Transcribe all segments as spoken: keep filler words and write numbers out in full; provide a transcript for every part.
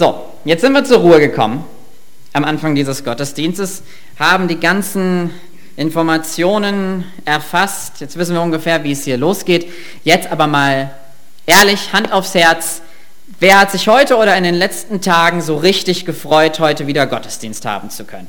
So, jetzt sind wir zur Ruhe gekommen. Am Anfang dieses Gottesdienstes haben die ganzen Informationen erfasst. Jetzt wissen wir ungefähr, wie es hier losgeht. Jetzt aber mal ehrlich, Hand aufs Herz. Wer hat sich heute oder in den letzten Tagen so richtig gefreut, heute wieder Gottesdienst haben zu können?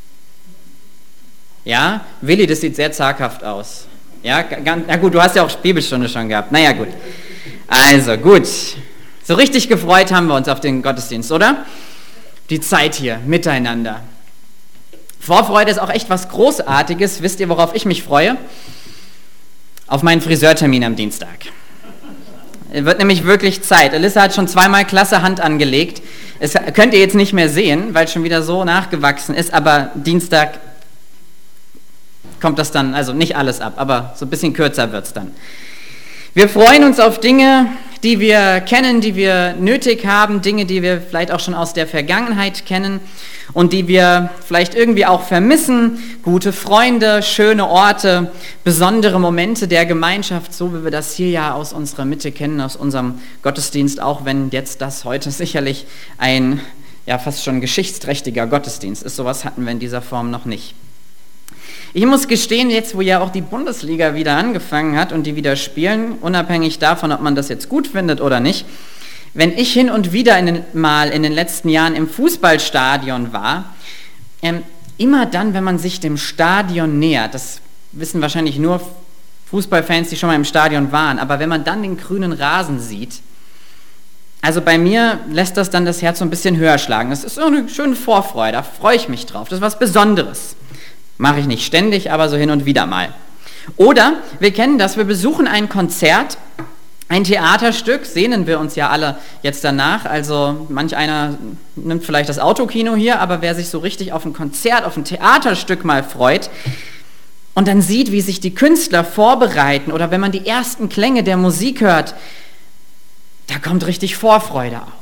Ja, Willi, das sieht sehr zaghaft aus. Ja, ganz, na gut, du hast ja auch Bibelstunde schon gehabt. Naja, gut. Also, gut. So richtig gefreut haben wir uns auf den Gottesdienst, oder? Die Zeit hier, miteinander. Vorfreude ist auch echt was Großartiges. Wisst ihr, worauf ich mich freue? Auf meinen Friseurtermin am Dienstag. Es wird nämlich wirklich Zeit. Elissa hat schon zweimal klasse Hand angelegt. Das könnt ihr jetzt nicht mehr sehen, weil es schon wieder so nachgewachsen ist, aber Dienstag kommt das dann, also nicht alles ab, aber so ein bisschen kürzer wird es dann. Wir freuen uns auf Dinge, die wir kennen, die wir nötig haben, Dinge, die wir vielleicht auch schon aus der Vergangenheit kennen und die wir vielleicht irgendwie auch vermissen, gute Freunde, schöne Orte, besondere Momente der Gemeinschaft, so wie wir das hier ja aus unserer Mitte kennen, aus unserem Gottesdienst, auch wenn jetzt das heute sicherlich ein ja fast schon geschichtsträchtiger Gottesdienst ist. Sowas hatten wir in dieser Form noch nicht. Ich muss gestehen, jetzt wo ja auch die Bundesliga wieder angefangen hat und die wieder spielen, unabhängig davon, ob man das jetzt gut findet oder nicht, wenn ich hin und wieder in den, mal in den letzten Jahren im Fußballstadion war, ähm, immer dann, wenn man sich dem Stadion nähert, das wissen wahrscheinlich nur Fußballfans, die schon mal im Stadion waren, aber wenn man dann den grünen Rasen sieht, also bei mir lässt das dann das Herz so ein bisschen höher schlagen. Das ist so eine schöne Vorfreude, da freue ich mich drauf, das ist was Besonderes. Mache ich nicht ständig, aber so hin und wieder mal. Oder wir kennen das, wir besuchen ein Konzert, ein Theaterstück, sehnen wir uns ja alle jetzt danach. Also manch einer nimmt vielleicht das Autokino hier, aber wer sich so richtig auf ein Konzert, auf ein Theaterstück mal freut und dann sieht, wie sich die Künstler vorbereiten oder wenn man die ersten Klänge der Musik hört, da kommt richtig Vorfreude auf.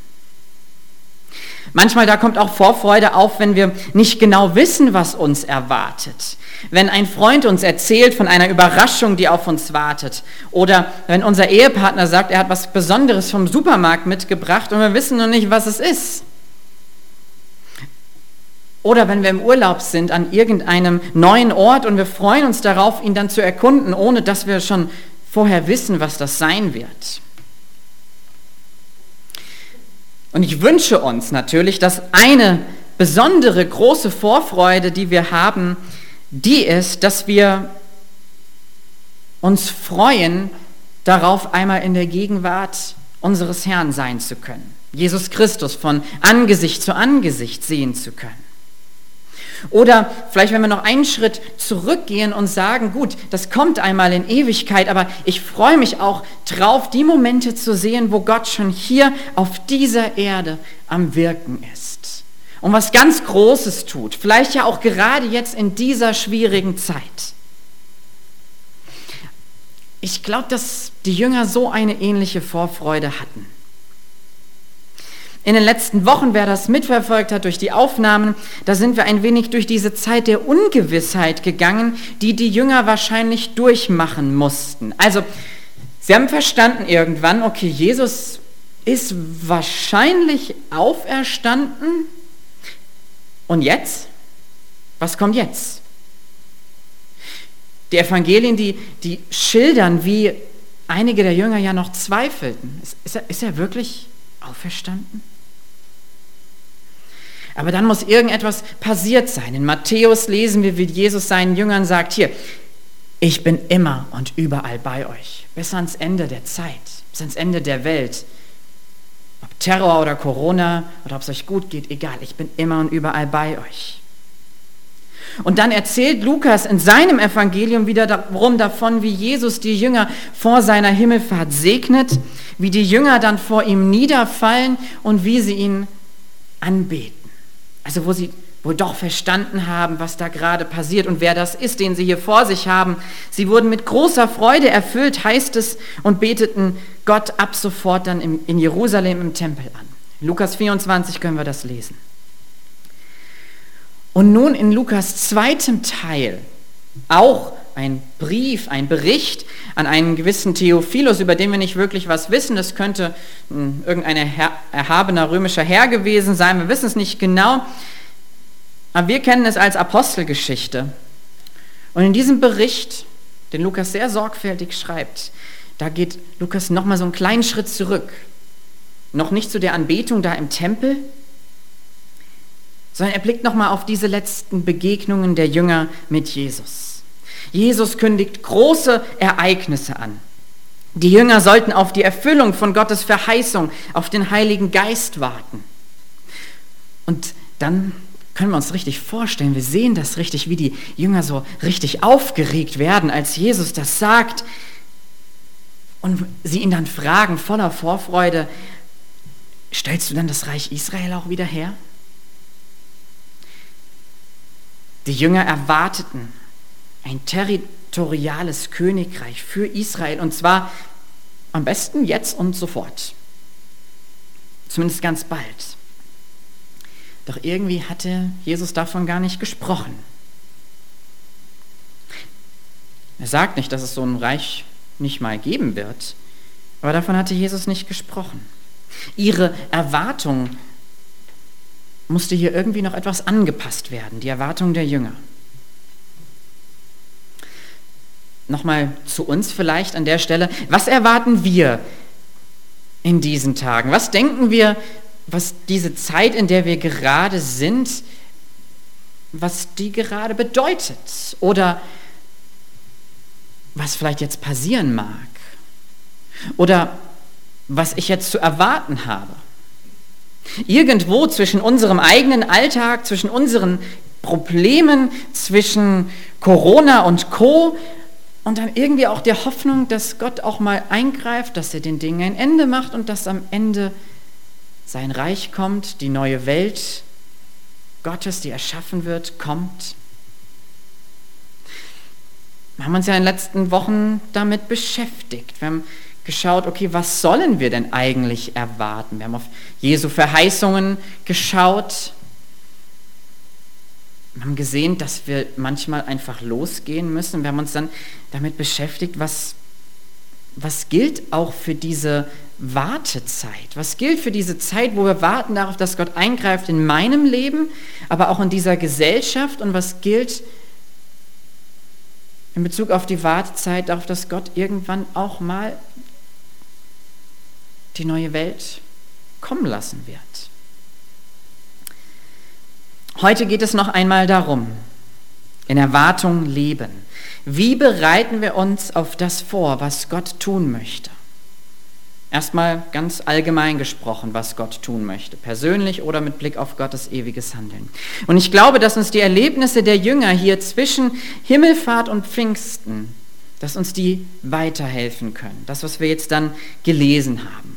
Manchmal da kommt auch Vorfreude auf, wenn wir nicht genau wissen, was uns erwartet. Wenn ein Freund uns erzählt von einer Überraschung, die auf uns wartet. Oder wenn unser Ehepartner sagt, er hat was Besonderes vom Supermarkt mitgebracht und wir wissen noch nicht, was es ist. Oder wenn wir im Urlaub sind an irgendeinem neuen Ort und wir freuen uns darauf, ihn dann zu erkunden, ohne dass wir schon vorher wissen, was das sein wird. Und ich wünsche uns natürlich, dass eine besondere große Vorfreude, die wir haben, die ist, dass wir uns freuen, darauf einmal in der Gegenwart unseres Herrn sein zu können. Jesus Christus von Angesicht zu Angesicht sehen zu können. Oder vielleicht, wenn wir noch einen Schritt zurückgehen und sagen, gut, das kommt einmal in Ewigkeit, aber ich freue mich auch drauf, die Momente zu sehen, wo Gott schon hier auf dieser Erde am Wirken ist und was ganz Großes tut, vielleicht ja auch gerade jetzt in dieser schwierigen Zeit. Ich glaube, dass die Jünger so eine ähnliche Vorfreude hatten. In den letzten Wochen, wer das mitverfolgt hat durch die Aufnahmen, da sind wir ein wenig durch diese Zeit der Ungewissheit gegangen, die die Jünger wahrscheinlich durchmachen mussten. Also, sie haben verstanden irgendwann, okay, Jesus ist wahrscheinlich auferstanden. Und jetzt? Was kommt jetzt? Die Evangelien, die, die schildern, wie einige der Jünger ja noch zweifelten. Ist, ist, er, ist er wirklich auferstanden? Aber dann muss irgendetwas passiert sein. In Matthäus lesen wir, wie Jesus seinen Jüngern sagt, hier, ich bin immer und überall bei euch, bis ans Ende der Zeit, bis ans Ende der Welt. Ob Terror oder Corona oder ob es euch gut geht, egal, ich bin immer und überall bei euch. Und dann erzählt Lukas in seinem Evangelium wiederum davon, wie Jesus die Jünger vor seiner Himmelfahrt segnet, wie die Jünger dann vor ihm niederfallen und wie sie ihn anbeten. Also wo sie wohl doch verstanden haben, was da gerade passiert und wer das ist, den sie hier vor sich haben. Sie wurden mit großer Freude erfüllt, heißt es, und beteten Gott ab sofort dann in Jerusalem im Tempel an. In Lukas vierundzwanzig können wir das lesen. Und nun in Lukas zweitem Teil, auch ein Brief, ein Bericht an einen gewissen Theophilus, über den wir nicht wirklich was wissen. Das könnte mh, irgendein Herr, erhabener römischer Herr gewesen sein, wir wissen es nicht genau. Aber wir kennen es als Apostelgeschichte. Und in diesem Bericht, den Lukas sehr sorgfältig schreibt, da geht Lukas nochmal so einen kleinen Schritt zurück. Noch nicht zu der Anbetung da im Tempel, sondern er blickt nochmal auf diese letzten Begegnungen der Jünger mit Jesus. Jesus kündigt große Ereignisse an. Die Jünger sollten auf die Erfüllung von Gottes Verheißung, auf den Heiligen Geist warten. Und dann können wir uns richtig vorstellen, wir sehen das richtig, wie die Jünger so richtig aufgeregt werden, als Jesus das sagt. Und sie ihn dann fragen, voller Vorfreude, stellst du dann das Reich Israel auch wieder her? Die Jünger erwarteten ein territoriales Königreich für Israel, und zwar am besten jetzt und sofort. Zumindest ganz bald. Doch irgendwie hatte Jesus davon gar nicht gesprochen. Er sagt nicht, dass es so ein Reich nicht mal geben wird, aber davon hatte Jesus nicht gesprochen. Ihre Erwartung musste hier irgendwie noch etwas angepasst werden, die Erwartung der Jünger. Nochmal zu uns vielleicht an der Stelle. Was erwarten wir in diesen Tagen? Was denken wir, was diese Zeit, in der wir gerade sind, was die gerade bedeutet? Oder was vielleicht jetzt passieren mag? Oder was ich jetzt zu erwarten habe? Irgendwo zwischen unserem eigenen Alltag, zwischen unseren Problemen, zwischen Corona und Co. und dann irgendwie auch der Hoffnung, dass Gott auch mal eingreift, dass er den Dingen ein Ende macht und dass am Ende sein Reich kommt, die neue Welt Gottes, die erschaffen wird, kommt. Wir haben uns ja in den letzten Wochen damit beschäftigt. Wir haben geschaut, okay, was sollen wir denn eigentlich erwarten? Wir haben auf Jesu Verheißungen geschaut. Wir haben gesehen, dass wir manchmal einfach losgehen müssen. Wir haben uns dann damit beschäftigt, was, was gilt auch für diese Wartezeit? Was gilt für diese Zeit, wo wir warten darauf, dass Gott eingreift in meinem Leben, aber auch in dieser Gesellschaft? Und was gilt in Bezug auf die Wartezeit darauf, dass Gott irgendwann auch mal die neue Welt kommen lassen wird? Heute geht es noch einmal darum, in Erwartung leben. Wie bereiten wir uns auf das vor, was Gott tun möchte? Erstmal ganz allgemein gesprochen, was Gott tun möchte, persönlich oder mit Blick auf Gottes ewiges Handeln. Und ich glaube, dass uns die Erlebnisse der Jünger hier zwischen Himmelfahrt und Pfingsten, dass uns die weiterhelfen können. Das, was wir jetzt dann gelesen haben.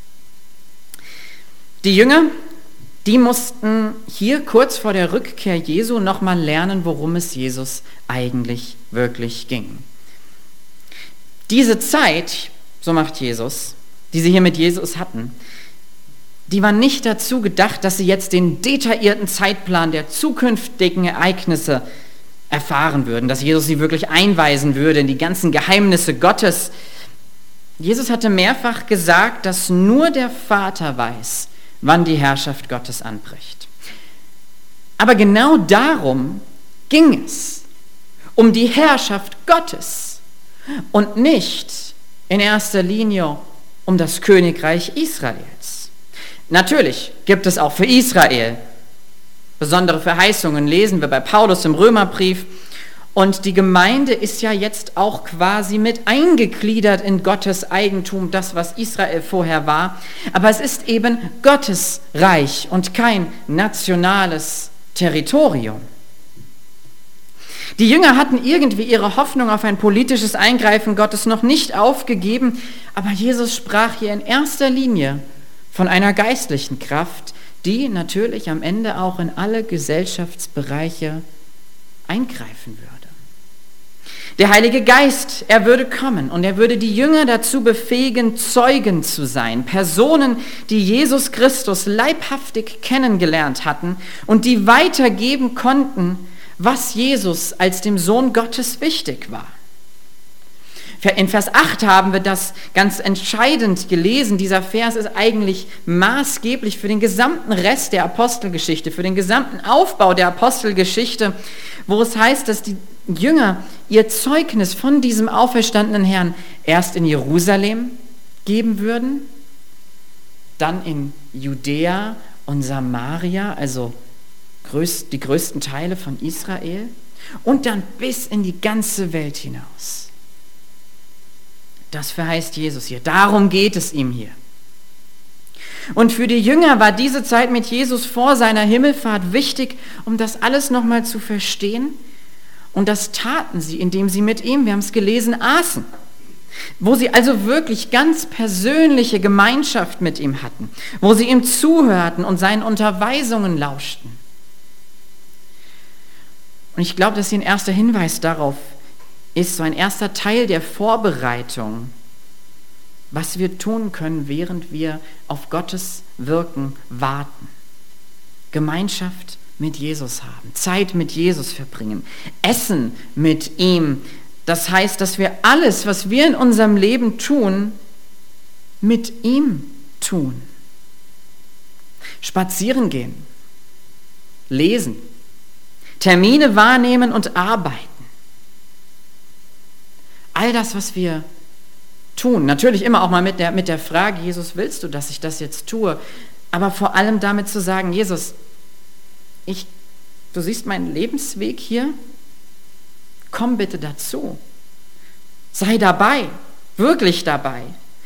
Die Jünger, die mussten hier kurz vor der Rückkehr Jesu nochmal lernen, worum es Jesus eigentlich wirklich ging. Diese Zeit, so macht Jesus, die sie hier mit Jesus hatten, die war nicht dazu gedacht, dass sie jetzt den detaillierten Zeitplan der zukünftigen Ereignisse erfahren würden, dass Jesus sie wirklich einweisen würde in die ganzen Geheimnisse Gottes. Jesus hatte mehrfach gesagt, dass nur der Vater weiß, wann die Herrschaft Gottes anbricht. Aber genau darum ging es, um die Herrschaft Gottes und nicht in erster Linie um das Königreich Israels. Natürlich gibt es auch für Israel besondere Verheißungen, lesen wir bei Paulus im Römerbrief. Und die Gemeinde ist ja jetzt auch quasi mit eingegliedert in Gottes Eigentum, das, was Israel vorher war. Aber es ist eben Gottes Reich und kein nationales Territorium. Die Jünger hatten irgendwie ihre Hoffnung auf ein politisches Eingreifen Gottes noch nicht aufgegeben, aber Jesus sprach hier in erster Linie von einer geistlichen Kraft, die natürlich am Ende auch in alle Gesellschaftsbereiche eingreifen würde. Der Heilige Geist, er würde kommen und er würde die Jünger dazu befähigen, Zeugen zu sein, Personen, die Jesus Christus leibhaftig kennengelernt hatten und die weitergeben konnten, was Jesus als dem Sohn Gottes wichtig war. In Vers acht haben wir das ganz entscheidend gelesen. Dieser Vers ist eigentlich maßgeblich für den gesamten Rest der Apostelgeschichte, für den gesamten Aufbau der Apostelgeschichte, wo es heißt, dass die Jünger ihr Zeugnis von diesem auferstandenen Herrn erst in Jerusalem geben würden, dann in Judäa und Samaria, also die größten Teile von Israel, und dann bis in die ganze Welt hinaus. Das verheißt Jesus hier. Darum geht es ihm hier. Und für die Jünger war diese Zeit mit Jesus vor seiner Himmelfahrt wichtig, um das alles nochmal zu verstehen. Und das taten sie, indem sie mit ihm, wir haben es gelesen, aßen. Wo sie also wirklich ganz persönliche Gemeinschaft mit ihm hatten. Wo sie ihm zuhörten und seinen Unterweisungen lauschten. Und ich glaube, dass hier ein erster Hinweis darauf ist, so ein erster Teil der Vorbereitung, was wir tun können, während wir auf Gottes Wirken warten. Gemeinschaft mit Jesus haben, Zeit mit Jesus verbringen, Essen mit ihm. Das heißt, dass wir alles, was wir in unserem Leben tun, mit ihm tun. Spazieren gehen, lesen, Termine wahrnehmen und arbeiten. All das, was wir tun, natürlich immer auch mal mit der, mit der Frage, Jesus, willst du, dass ich das jetzt tue? Aber vor allem damit zu sagen, Jesus, ich, du siehst meinen Lebensweg hier, komm bitte dazu. Sei dabei, wirklich dabei.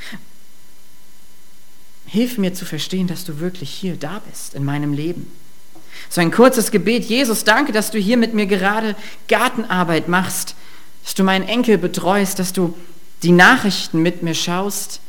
Hilf mir zu verstehen, dass du wirklich hier da bist in meinem Leben. So ein kurzes Gebet, Jesus, danke, dass du hier mit mir gerade Gartenarbeit machst, dass du meinen Enkel betreust, dass du die Nachrichten mit mir schaust.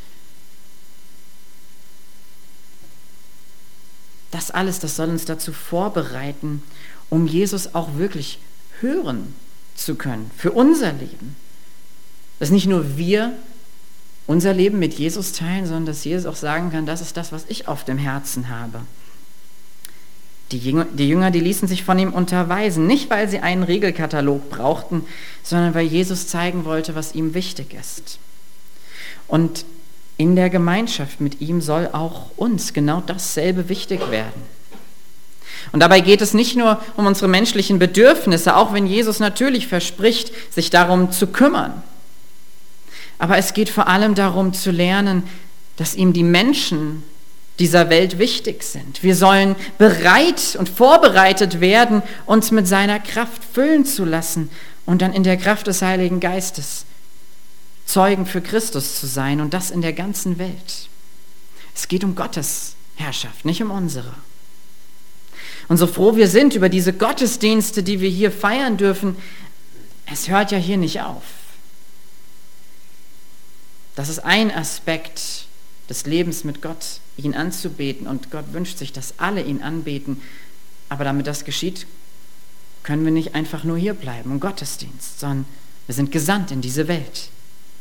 Das alles, das soll uns dazu vorbereiten, um Jesus auch wirklich hören zu können, für unser Leben. Dass nicht nur wir unser Leben mit Jesus teilen, sondern dass Jesus auch sagen kann, das ist das, was ich auf dem Herzen habe. Die Jünger, die Jünger, die ließen sich von ihm unterweisen, nicht weil sie einen Regelkatalog brauchten, sondern weil Jesus zeigen wollte, was ihm wichtig ist. Und in der Gemeinschaft mit ihm soll auch uns genau dasselbe wichtig werden. Und dabei geht es nicht nur um unsere menschlichen Bedürfnisse, auch wenn Jesus natürlich verspricht, sich darum zu kümmern. Aber es geht vor allem darum zu lernen, dass ihm die Menschen dieser Welt wichtig sind. Wir sollen bereit und vorbereitet werden, uns mit seiner Kraft füllen zu lassen und dann in der Kraft des Heiligen Geistes Zeugen für Christus zu sein und das in der ganzen Welt. Es geht um Gottes Herrschaft, nicht um unsere. Und so froh wir sind über diese Gottesdienste, die wir hier feiern dürfen, es hört ja hier nicht auf. Das ist ein Aspekt des Lebens mit Gott, ihn anzubeten. Und Gott wünscht sich, dass alle ihn anbeten. Aber damit das geschieht, können wir nicht einfach nur hier bleiben im Gottesdienst, sondern wir sind gesandt in diese Welt.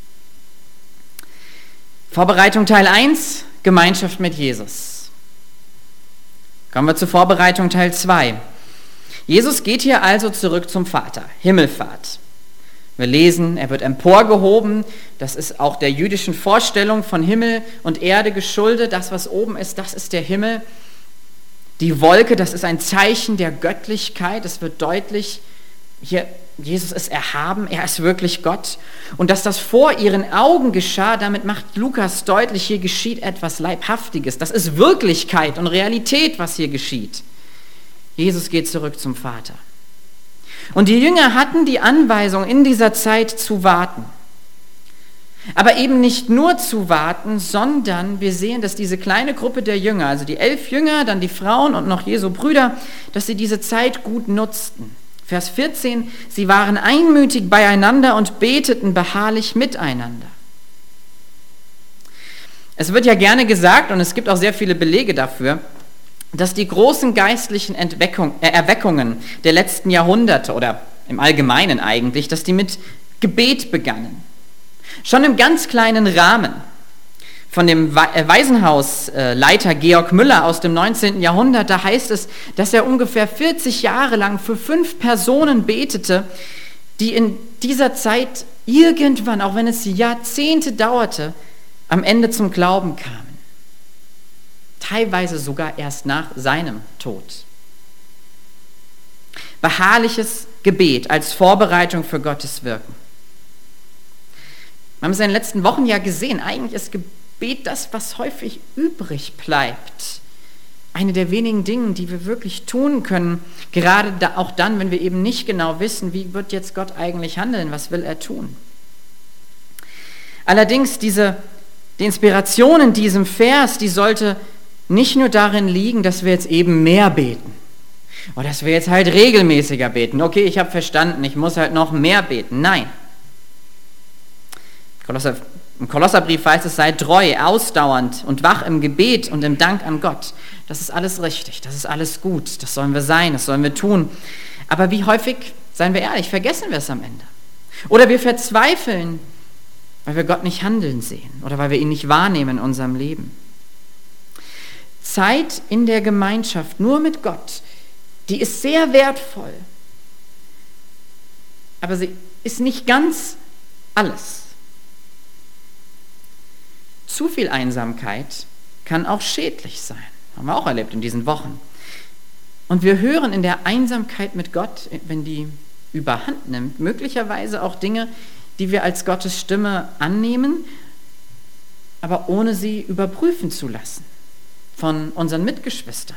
Vorbereitung Teil eins, Gemeinschaft mit Jesus. Kommen wir zur Vorbereitung Teil zwei. Jesus geht hier also zurück zum Vater, Himmelfahrt. Wir lesen, er wird emporgehoben. Das ist auch der jüdischen Vorstellung von Himmel und Erde geschuldet. Das, was oben ist, das ist der Himmel. Die Wolke, das ist ein Zeichen der Göttlichkeit. Es wird deutlich, hier, Jesus ist erhaben, er ist wirklich Gott. Und dass das vor ihren Augen geschah, damit macht Lukas deutlich, hier geschieht etwas Leibhaftiges. Das ist Wirklichkeit und Realität, was hier geschieht. Jesus geht zurück zum Vater. Und die Jünger hatten die Anweisung, in dieser Zeit zu warten. Aber eben nicht nur zu warten, sondern wir sehen, dass diese kleine Gruppe der Jünger, also die elf Jünger, dann die Frauen und noch Jesu Brüder, dass sie diese Zeit gut nutzten. Vers vierzehn, sie waren einmütig beieinander und beteten beharrlich miteinander. Es wird ja gerne gesagt, und es gibt auch sehr viele Belege dafür, dass die großen geistlichen Entweckung, äh, Erweckungen der letzten Jahrhunderte oder im Allgemeinen eigentlich, dass die mit Gebet begannen. Schon im ganz kleinen Rahmen. Von dem Waisenhausleiter Georg Müller aus dem neunzehnten Jahrhundert, da heißt es, dass er ungefähr vierzig Jahre lang für fünf Personen betete, die in dieser Zeit irgendwann, auch wenn es Jahrzehnte dauerte, am Ende zum Glauben kamen. Teilweise sogar erst nach seinem Tod. Beharrliches Gebet als Vorbereitung für Gottes Wirken. Wir haben es in den letzten Wochen ja gesehen, eigentlich ist Gebet das, was häufig übrig bleibt. Eine der wenigen Dinge, die wir wirklich tun können, gerade da, auch dann, wenn wir eben nicht genau wissen, wie wird jetzt Gott eigentlich handeln, was will er tun. Allerdings diese die Inspiration in diesem Vers, die sollte nicht nur darin liegen, dass wir jetzt eben mehr beten oder dass wir jetzt halt regelmäßiger beten. Okay, ich habe verstanden, ich muss halt noch mehr beten. Nein. Kolosser, im Kolosserbrief heißt es, sei treu, ausdauernd und wach im Gebet und im Dank an Gott. Das ist alles richtig, das ist alles gut, das sollen wir sein, das sollen wir tun. Aber wie häufig, seien wir ehrlich, vergessen wir es am Ende? Oder wir verzweifeln, weil wir Gott nicht handeln sehen oder weil wir ihn nicht wahrnehmen in unserem Leben. Zeit in der Gemeinschaft nur mit Gott, die ist sehr wertvoll, aber sie ist nicht ganz alles. Zu viel Einsamkeit kann auch schädlich sein, haben wir auch erlebt in diesen Wochen. Und wir hören in der Einsamkeit mit Gott, wenn die überhand nimmt, möglicherweise auch Dinge, die wir als Gottes Stimme annehmen, aber ohne sie überprüfen zu lassen von unseren Mitgeschwistern.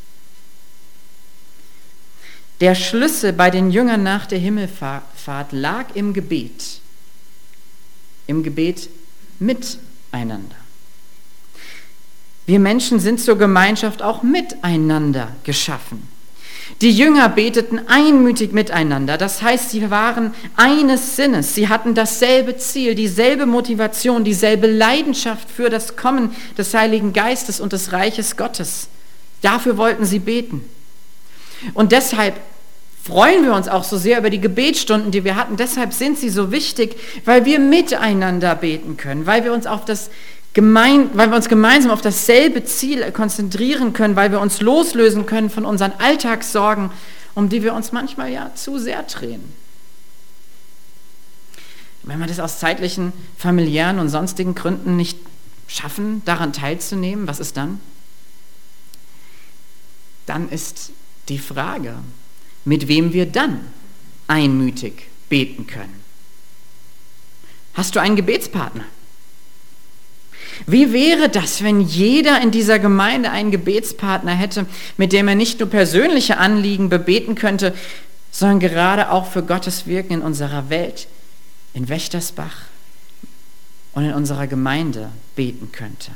Der Schlüssel bei den Jüngern nach der Himmelfahrt lag im Gebet, im Gebet miteinander. Wir Menschen sind zur Gemeinschaft auch miteinander geschaffen. Die Jünger beteten einmütig miteinander, das heißt, sie waren eines Sinnes, sie hatten dasselbe Ziel, dieselbe Motivation, dieselbe Leidenschaft für das Kommen des Heiligen Geistes und des Reiches Gottes. Dafür wollten sie beten. Und deshalb freuen wir uns auch so sehr über die Gebetsstunden, die wir hatten. Deshalb sind sie so wichtig, weil wir miteinander beten können, weil wir uns auf das Gemein, weil wir uns gemeinsam auf dasselbe Ziel konzentrieren können, weil wir uns loslösen können von unseren Alltagssorgen, um die wir uns manchmal ja zu sehr drehen. Wenn wir das aus zeitlichen, familiären und sonstigen Gründen nicht schaffen, daran teilzunehmen, was ist dann? Dann ist die Frage, mit wem wir dann einmütig beten können. Hast du einen Gebetspartner? Wie wäre das, wenn jeder in dieser Gemeinde einen Gebetspartner hätte, mit dem er nicht nur persönliche Anliegen bebeten könnte, sondern gerade auch für Gottes Wirken in unserer Welt, in Wächtersbach und in unserer Gemeinde beten könnte?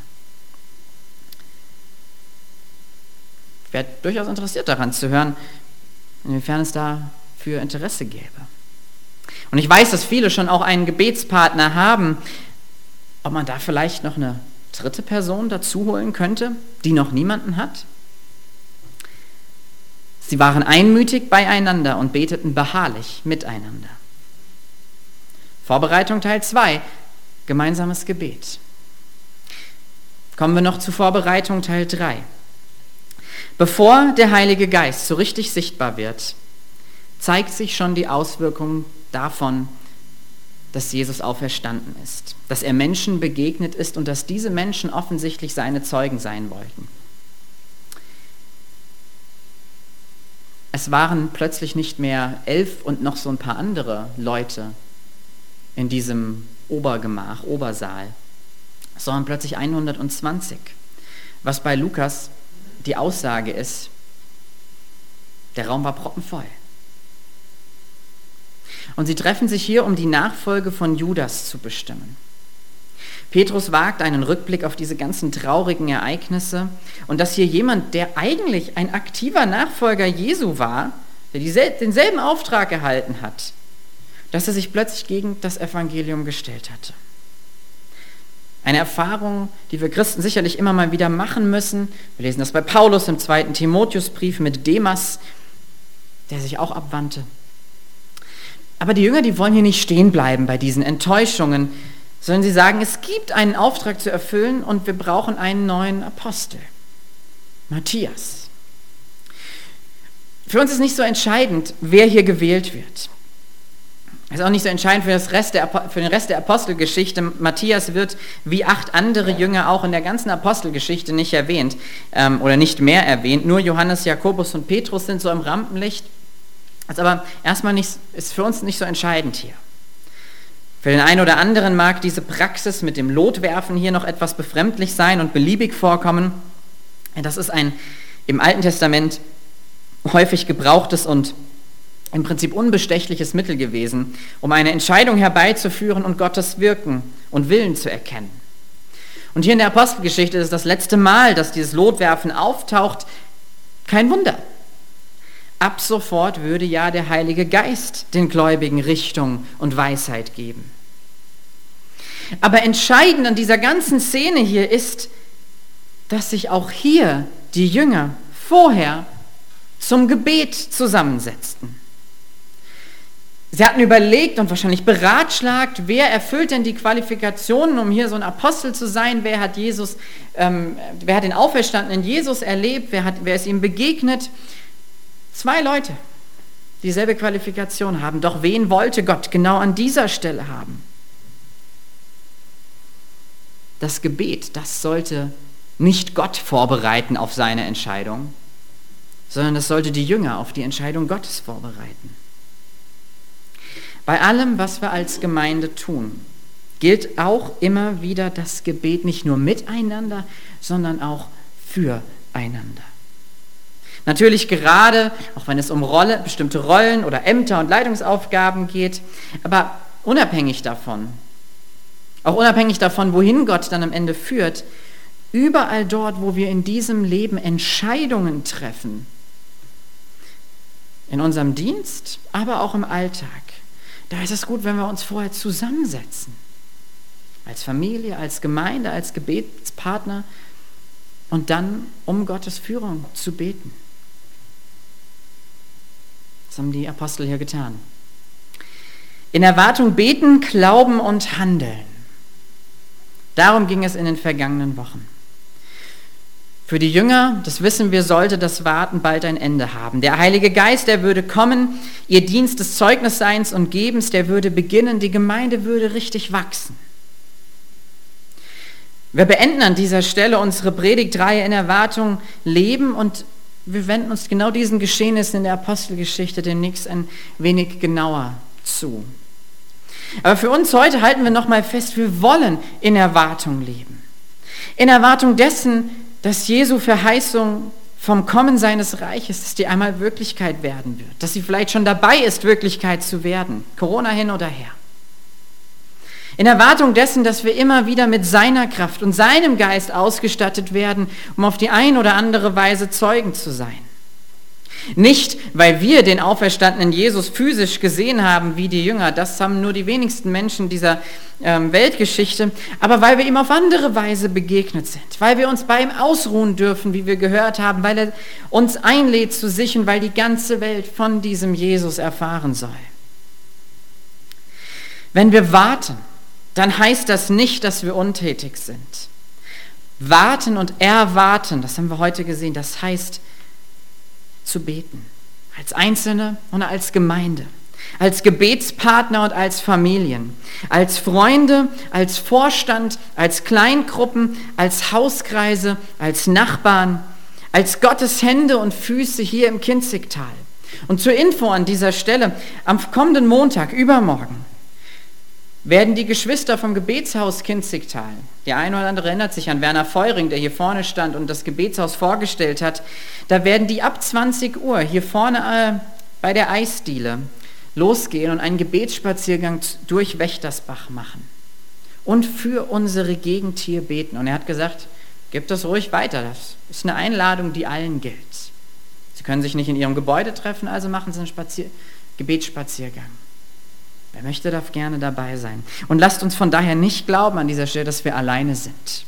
Ich wäre durchaus interessiert daran zu hören, inwiefern es dafür Interesse gäbe. Und ich weiß, dass viele schon auch einen Gebetspartner haben, ob man da vielleicht noch eine dritte Person dazu holen könnte, die noch niemanden hat. Sie waren einmütig beieinander und beteten beharrlich miteinander. Vorbereitung Teil zwei, gemeinsames Gebet. Kommen wir noch zu Vorbereitung Teil drei. Bevor der Heilige Geist so richtig sichtbar wird, zeigt sich schon die Auswirkung davon, dass Jesus auferstanden ist, dass er Menschen begegnet ist und dass diese Menschen offensichtlich seine Zeugen sein wollten. Es waren plötzlich nicht mehr elf und noch so ein paar andere Leute in diesem Obergemach, Obersaal, sondern plötzlich hundertzwanzig, was bei Lukas die Aussage ist, der Raum war proppenvoll. Und sie treffen sich hier, um die Nachfolge von Judas zu bestimmen. Petrus wagt einen Rückblick auf diese ganzen traurigen Ereignisse und dass hier jemand, der eigentlich ein aktiver Nachfolger Jesu war, der diesel- denselben Auftrag erhalten hat, dass er sich plötzlich gegen das Evangelium gestellt hatte. Eine Erfahrung, die wir Christen sicherlich immer mal wieder machen müssen. Wir lesen das bei Paulus im zweiten Timotheusbrief mit Demas, der sich auch abwandte. Aber die Jünger, die wollen hier nicht stehen bleiben bei diesen Enttäuschungen, sondern sie sagen, es gibt einen Auftrag zu erfüllen und wir brauchen einen neuen Apostel, Matthias. Für uns ist nicht so entscheidend, wer hier gewählt wird. Es ist auch nicht so entscheidend für, das Rest der, für den Rest der Apostelgeschichte. Matthias wird wie acht andere Jünger auch in der ganzen Apostelgeschichte nicht erwähnt ähm, oder nicht mehr erwähnt. Nur Johannes, Jakobus und Petrus sind so im Rampenlicht. Das ist aber erstmal nicht, ist für uns nicht so entscheidend hier. Für den einen oder anderen mag diese Praxis mit dem Lotwerfen hier noch etwas befremdlich sein und beliebig vorkommen. Das ist ein im Alten Testament häufig gebrauchtes und im Prinzip unbestechliches Mittel gewesen, um eine Entscheidung herbeizuführen und Gottes Wirken und Willen zu erkennen. Und hier in der Apostelgeschichte ist es das letzte Mal, dass dieses Lotwerfen auftaucht. Kein Wunder. Ab sofort würde ja der Heilige Geist den Gläubigen Richtung und Weisheit geben. Aber entscheidend an dieser ganzen Szene hier ist, dass sich auch hier die Jünger vorher zum Gebet zusammensetzten. Sie hatten überlegt und wahrscheinlich beratschlagt, wer erfüllt denn die Qualifikationen, um hier so ein Apostel zu sein, wer hat Jesus, ähm, wer hat den auferstandenen Jesus erlebt, wer, hat, wer ist ihm begegnet. Zwei Leute, die dieselbe Qualifikation haben. Doch wen wollte Gott genau an dieser Stelle haben? Das Gebet, das sollte nicht Gott vorbereiten auf seine Entscheidung, sondern das sollte die Jünger auf die Entscheidung Gottes vorbereiten. Bei allem, was wir als Gemeinde tun, gilt auch immer wieder das Gebet nicht nur miteinander, sondern auch füreinander. Natürlich gerade, auch wenn es um Rolle, bestimmte Rollen oder Ämter und Leitungsaufgaben geht, aber unabhängig davon, auch unabhängig davon, wohin Gott dann am Ende führt, überall dort, wo wir in diesem Leben Entscheidungen treffen, in unserem Dienst, aber auch im Alltag, da ist es gut, wenn wir uns vorher zusammensetzen. Als Familie, als Gemeinde, als Gebetspartner und dann um Gottes Führung zu beten. Das haben die Apostel hier getan. In Erwartung beten, glauben und handeln. Darum ging es in den vergangenen Wochen. Für die Jünger, das wissen wir, sollte das Warten bald ein Ende haben. Der Heilige Geist, der würde kommen, ihr Dienst des Zeugnisseins und Gebens, der würde beginnen, die Gemeinde würde richtig wachsen. Wir beenden an dieser Stelle unsere Predigtreihe in Erwartung leben und wir wenden uns genau diesen Geschehnissen in der Apostelgeschichte demnächst ein wenig genauer zu. Aber für uns heute halten wir nochmal fest, wir wollen in Erwartung leben. In Erwartung dessen, dass Jesu Verheißung vom Kommen seines Reiches, dass die einmal Wirklichkeit werden wird, dass sie vielleicht schon dabei ist, Wirklichkeit zu werden, Corona hin oder her. In Erwartung dessen, dass wir immer wieder mit seiner Kraft und seinem Geist ausgestattet werden, um auf die ein oder andere Weise Zeugen zu sein. Nicht, weil wir den auferstandenen Jesus physisch gesehen haben wie die Jünger, das haben nur die wenigsten Menschen dieser ähm, Weltgeschichte, aber weil wir ihm auf andere Weise begegnet sind, weil wir uns bei ihm ausruhen dürfen, wie wir gehört haben, weil er uns einlädt zu sich und weil die ganze Welt von diesem Jesus erfahren soll. Wenn wir warten, dann heißt das nicht, dass wir untätig sind. Warten und erwarten, das haben wir heute gesehen, das heißt zu beten, als Einzelne und als Gemeinde, als Gebetspartner und als Familien, als Freunde, als Vorstand, als Kleingruppen, als Hauskreise, als Nachbarn, als Gottes Hände und Füße hier im Kinzigtal. Und zur Info an dieser Stelle, am kommenden Montag, übermorgen, werden die Geschwister vom Gebetshaus Kinzigtal, der eine oder andere erinnert sich an Werner Feuring, der hier vorne stand und das Gebetshaus vorgestellt hat, da werden die ab zwanzig Uhr hier vorne äh, bei der Eisdiele losgehen und einen Gebetsspaziergang durch Wächtersbach machen und für unsere Gegend hier beten. Und er hat gesagt, gebt das ruhig weiter, das ist eine Einladung, die allen gilt. Sie können sich nicht in ihrem Gebäude treffen, also machen Sie einen Spazier- Gebetsspaziergang. Wer möchte, darf gerne dabei sein. Und lasst uns von daher nicht glauben an dieser Stelle, dass wir alleine sind.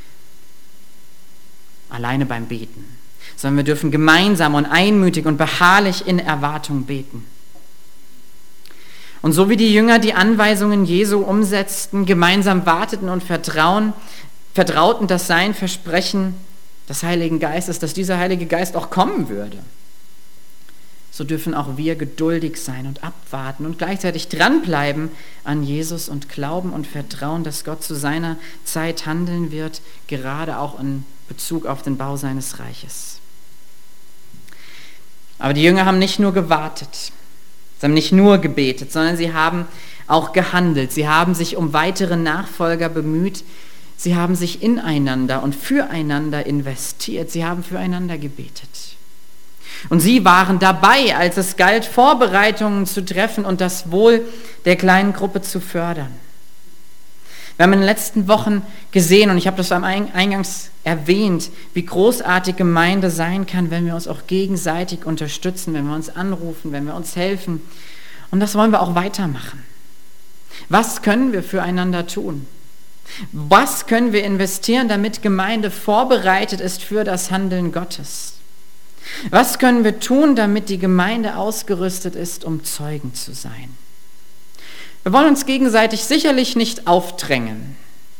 Alleine beim Beten. Sondern wir dürfen gemeinsam und einmütig und beharrlich in Erwartung beten. Und so wie die Jünger die Anweisungen Jesu umsetzten, gemeinsam warteten und vertrauen, vertrauten, dass sein Versprechen des Heiligen Geistes, dass dieser Heilige Geist auch kommen würde, so dürfen auch wir geduldig sein und abwarten und gleichzeitig dranbleiben an Jesus und glauben und vertrauen, dass Gott zu seiner Zeit handeln wird, gerade auch in Bezug auf den Bau seines Reiches. Aber die Jünger haben nicht nur gewartet, sie haben nicht nur gebetet, sondern sie haben auch gehandelt. Sie haben sich um weitere Nachfolger bemüht. Sie haben sich ineinander und füreinander investiert. Sie haben füreinander gebetet. Und sie waren dabei, als es galt, Vorbereitungen zu treffen und das Wohl der kleinen Gruppe zu fördern. Wir haben in den letzten Wochen gesehen, und ich habe das am Eingangs erwähnt, wie großartig Gemeinde sein kann, wenn wir uns auch gegenseitig unterstützen, wenn wir uns anrufen, wenn wir uns helfen. Und das wollen wir auch weitermachen. Was können wir füreinander tun? Was können wir investieren, damit Gemeinde vorbereitet ist für das Handeln Gottes? Was können wir tun, damit die Gemeinde ausgerüstet ist, um Zeugen zu sein? Wir wollen uns gegenseitig sicherlich nicht aufdrängen.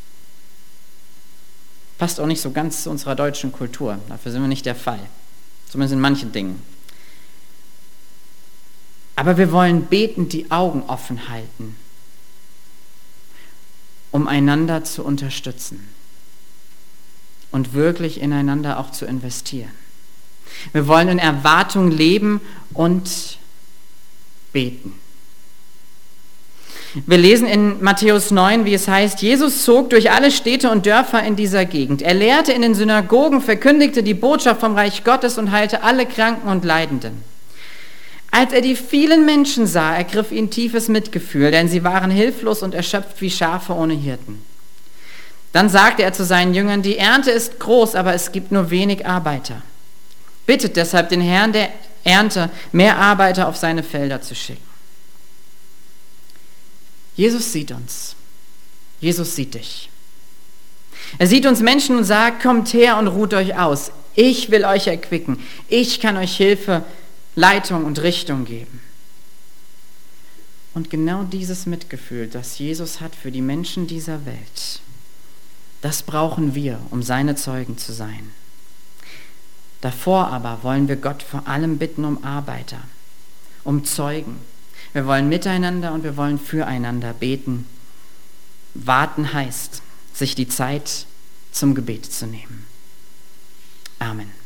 Passt auch nicht so ganz zu unserer deutschen Kultur. Dafür sind wir nicht der Fall. Zumindest in manchen Dingen. Aber wir wollen betend die Augen offen halten, um einander zu unterstützen und wirklich ineinander auch zu investieren. Wir wollen in Erwartung leben und beten. Wir lesen in Matthäus neun, wie es heißt, Jesus zog durch alle Städte und Dörfer in dieser Gegend. Er lehrte in den Synagogen, verkündigte die Botschaft vom Reich Gottes und heilte alle Kranken und Leidenden. Als er die vielen Menschen sah, ergriff ihn tiefes Mitgefühl, denn sie waren hilflos und erschöpft wie Schafe ohne Hirten. Dann sagte er zu seinen Jüngern, die Ernte ist groß, aber es gibt nur wenig Arbeiter. Bittet deshalb den Herrn der Ernte, mehr Arbeiter auf seine Felder zu schicken. Jesus sieht uns. Jesus sieht dich. Er sieht uns Menschen und sagt, kommt her und ruht euch aus. Ich will euch erquicken. Ich kann euch Hilfe, Leitung und Richtung geben. Und genau dieses Mitgefühl, das Jesus hat für die Menschen dieser Welt, das brauchen wir, um seine Zeugen zu sein. Davor aber wollen wir Gott vor allem bitten um Arbeiter, um Zeugen. Wir wollen miteinander und wir wollen füreinander beten. Warten heißt, sich die Zeit zum Gebet zu nehmen. Amen.